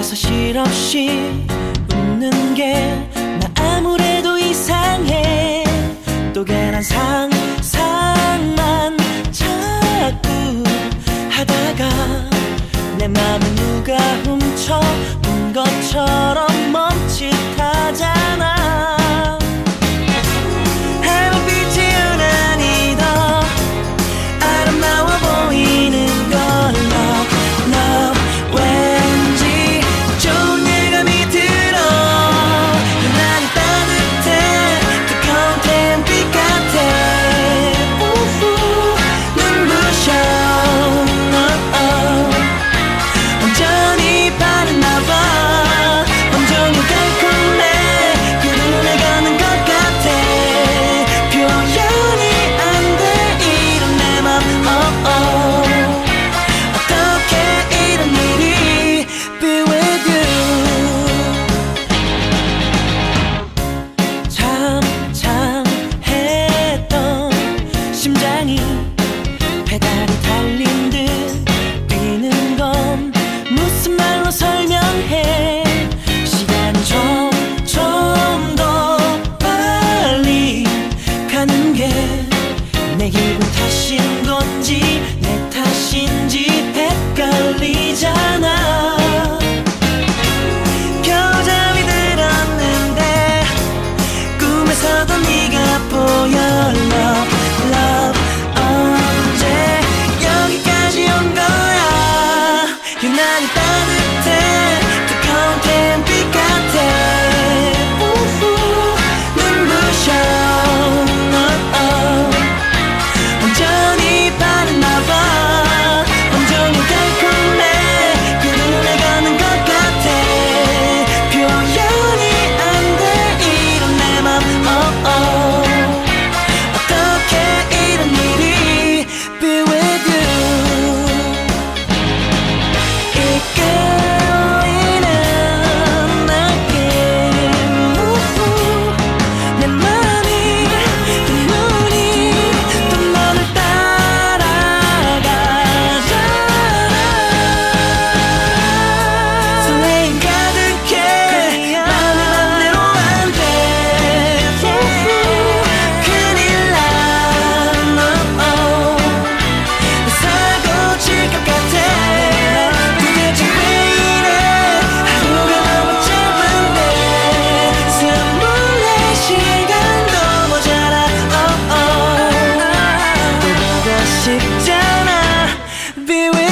실없이 웃는 게 나 아무래도 이상해. 또 괜한 상상만 자꾸 하다가 내 맘을 누가 훔쳐온 것처럼 멈칫하잖아. 하늘빛이 유난히 더 아름다워 보이는 걸 love, love. 왠지 좋은 예감이 들어. 유난히 따뜻해 뜨거운 태양빛 같아. 눈부셔. 완전히 반했나봐. 온종일 달콤해. 그 눈에 가는 것 같아. 표현이 안 돼 이런 내 맘. 어떻게 이런 일이 be with you. 참참했던 심장이 페달이 달린 듯 뛰는 건 무슨 말로 설명해. 시간이 점점 더 빨리 가는 게 내 기분 탓인 건지 내 탓인지 헷갈리잖아. 겨우 잠이 들었는데 꿈에서도 네가 보여 love, love. 언제 여기까지 온 거야. 유난히 따뜻해 뜨거운 태양빛 같아. 눈부셔. 완전히 반했나봐. 온종일 달콤해. 그 눈에 가는 것 같아. 표현이 안 돼 이런 내 맘. 어떻게 이런 일이 be with you. 이끌리는 느낌. 내 맘이 또 눈이 또 너를 따라가잖아. 설레임 가득해. 맘이 맘대로 안 돼. 큰일 나. 사고 칠 것 같아. 도대체 왜 이래. 하루가 너무 짧은데 스물네 시간도 모자라. 또 보고 싶잖아. Be with